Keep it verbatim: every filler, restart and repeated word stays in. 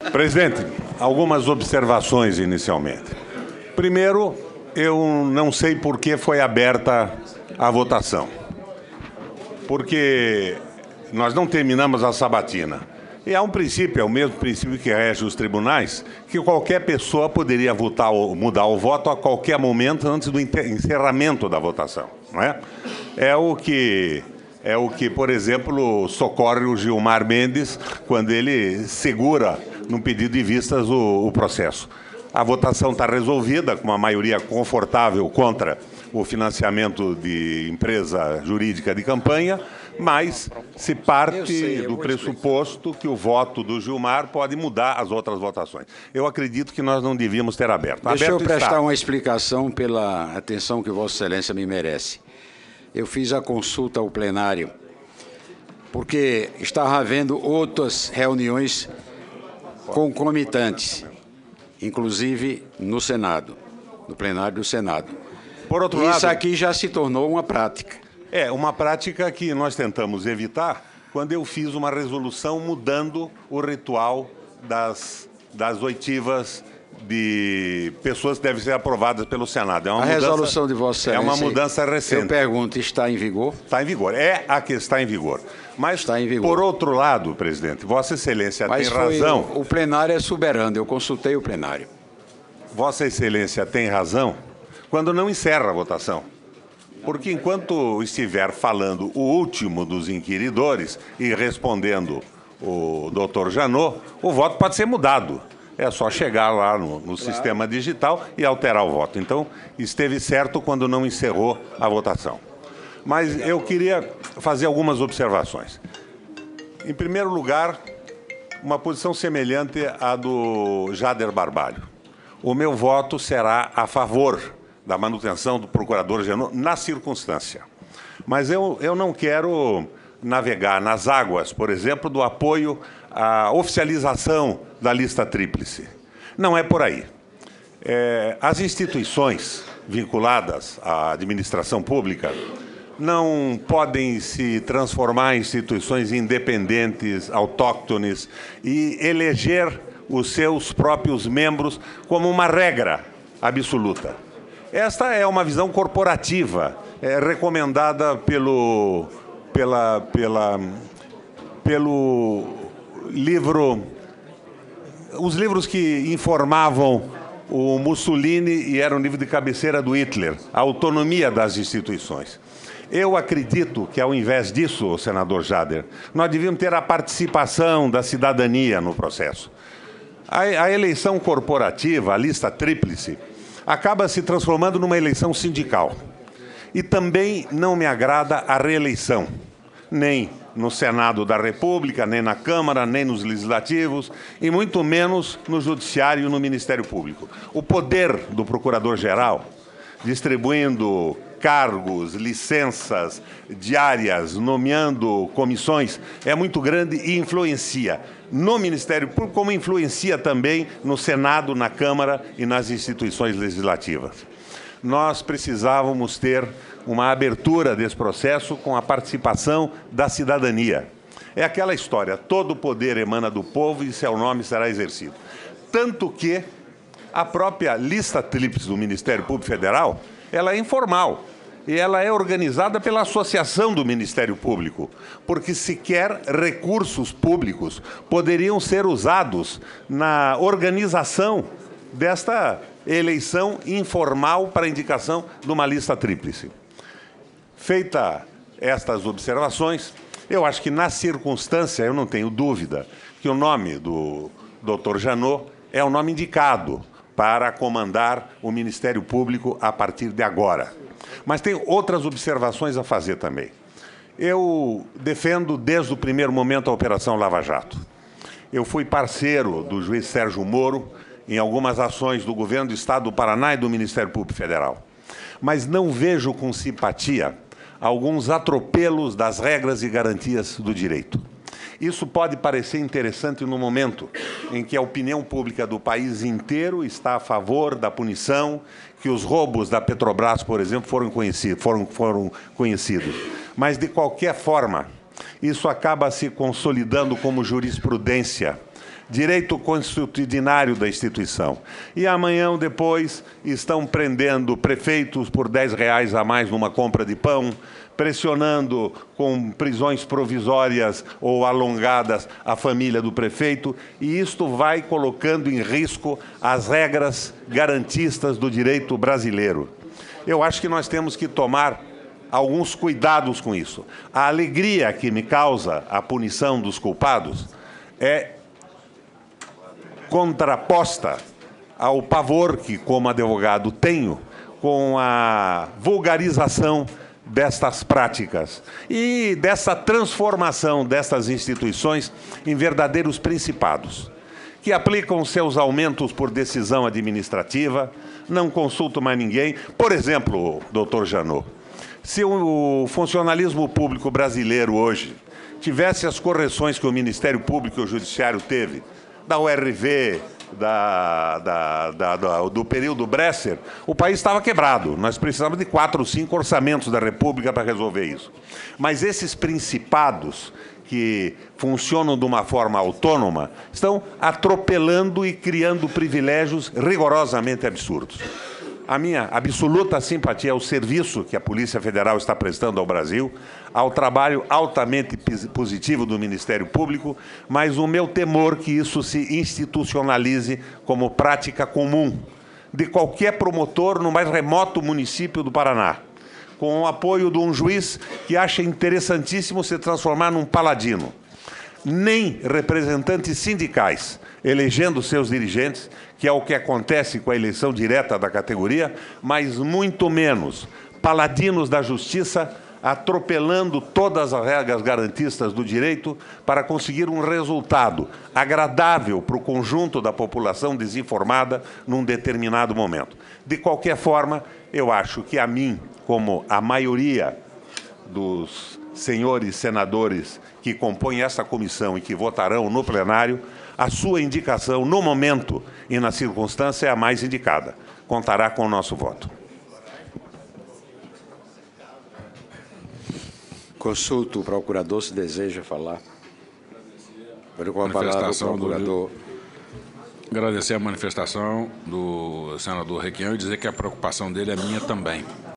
Presidente, algumas observações inicialmente. Primeiro, eu não sei por que foi aberta a votação. Porque nós não terminamos a sabatina. E há um princípio, é o mesmo princípio que rege os tribunais, que qualquer pessoa poderia votar, mudar o voto a qualquer momento antes do encerramento da votação. Não é? É o que... É o que, por exemplo, socorre o Gilmar Mendes quando ele segura, no pedido de vistas, o, o processo. A votação está resolvida, com uma maioria confortável contra o financiamento de empresa jurídica de campanha, mas se parte do pressuposto que o voto do Gilmar pode mudar as outras votações. Eu acredito que nós não devíamos ter aberto. Deixa aberto eu prestar está. uma explicação pela atenção que Vossa Excelência me merece. Eu fiz a consulta ao plenário, porque estava havendo outras reuniões concomitantes, inclusive no Senado, no plenário do Senado. Por outro Isso lado, aqui já se tornou uma prática. É, uma prática que nós tentamos evitar quando eu fiz uma resolução mudando o ritual das, das oitivas de pessoas que devem ser aprovadas pelo Senado. É uma a mudança, resolução de Vossa Excelência... É uma mudança recente. Eu pergunto, está em vigor? Está em vigor. É a que está em vigor. Mas, está em vigor. Por outro lado, presidente, Vossa Excelência Mas tem foi, razão... O plenário é soberano, eu consultei o plenário. Vossa Excelência tem razão quando não encerra a votação. Porque enquanto estiver falando o último dos inquiridores e respondendo o doutor Janot, o voto pode ser mudado. É só chegar lá no, no claro. sistema digital e alterar o voto. Então, esteve certo quando não encerrou a votação. Mas eu queria fazer algumas observações. Em primeiro lugar, uma posição semelhante à do Jader Barbalho. O meu voto será a favor da manutenção do procurador Janot na circunstância. Mas eu, eu não quero navegar nas águas, por exemplo, do apoio à oficialização da lista tríplice. Não é por aí. É, as instituições vinculadas à administração pública não podem se transformar em instituições independentes, autóctones e eleger os seus próprios membros como uma regra absoluta. Esta é uma visão corporativa, é, recomendada pelo, pela, pela, pelo livro, os livros que informavam o Mussolini e eram livro de cabeceira do Hitler, a autonomia das instituições. Eu acredito que, ao invés disso, senador Jader, nós devíamos ter a participação da cidadania no processo. A, a eleição corporativa, a lista tríplice, acaba se transformando numa eleição sindical. E também não me agrada a reeleição, nem no Senado da República, nem na Câmara, nem nos legislativos, e muito menos no Judiciário e no Ministério Público. O poder do Procurador-Geral, distribuindo cargos, licenças diárias, nomeando comissões, é muito grande e influencia no Ministério Público, como influencia também no Senado, na Câmara e nas instituições legislativas. Nós precisávamos ter uma abertura desse processo com a participação da cidadania. É aquela história, todo o poder emana do povo e seu nome será exercido. Tanto que a própria lista tríplice do Ministério Público Federal, ela é informal. E ela é organizada pela Associação do Ministério Público, porque sequer recursos públicos poderiam ser usados na organização desta eleição informal para indicação de uma lista tríplice. Feita estas observações, eu acho que, na circunstância, eu não tenho dúvida que o nome do doutor Janot é o nome indicado para comandar o Ministério Público a partir de agora. Mas tem outras observações a fazer também. Eu defendo desde o primeiro momento a Operação Lava Jato. Eu fui parceiro do juiz Sérgio Moro em algumas ações do Governo do Estado do Paraná e do Ministério Público Federal. Mas não vejo com simpatia alguns atropelos das regras e garantias do direito. Isso pode parecer interessante no momento em que a opinião pública do país inteiro está a favor da punição, que os roubos da Petrobras, por exemplo, foram conhecidos, foram, foram conhecidos. Mas, de qualquer forma, isso acaba se consolidando como jurisprudência direito constitucionário da instituição. E amanhã ou depois estão prendendo prefeitos por dez reais a mais numa compra de pão, pressionando com prisões provisórias ou alongadas a família do prefeito, e isto vai colocando em risco as regras garantistas do direito brasileiro. Eu acho que nós temos que tomar alguns cuidados com isso. A alegria que me causa a punição dos culpados é contraposta ao pavor que, como advogado, tenho com a vulgarização destas práticas e dessa transformação destas instituições em verdadeiros principados, que aplicam seus aumentos por decisão administrativa, não consultam mais ninguém. Por exemplo, doutor Janot, se o funcionalismo público brasileiro hoje tivesse as correções que o Ministério Público e o Judiciário teve, da U R V, da, da, da, da, do período Bresser, o país estava quebrado. Nós precisávamos de quatro ou cinco orçamentos da República para resolver isso. Mas esses principados que funcionam de uma forma autônoma estão atropelando e criando privilégios rigorosamente absurdos. A minha absoluta simpatia ao serviço que a Polícia Federal está prestando ao Brasil, ao trabalho altamente positivo do Ministério Público, mas o meu temor que isso se institucionalize como prática comum de qualquer promotor no mais remoto município do Paraná, com o apoio de um juiz que acha interessantíssimo se transformar num paladino. Nem representantes sindicais elegendo seus dirigentes, que é o que acontece com a eleição direta da categoria, mas muito menos paladinos da justiça atropelando todas as regras garantistas do direito para conseguir um resultado agradável para o conjunto da população desinformada num determinado momento. De qualquer forma, eu acho que a mim, como a maioria dos senhores senadores que compõem essa comissão e que votarão no plenário, a sua indicação, no momento e na circunstância, é a mais indicada. Contará com o nosso voto. Consulto o procurador se deseja falar. Com a palavra o procurador. Do... Agradecer a manifestação do senador Requião e dizer que a preocupação dele é minha também.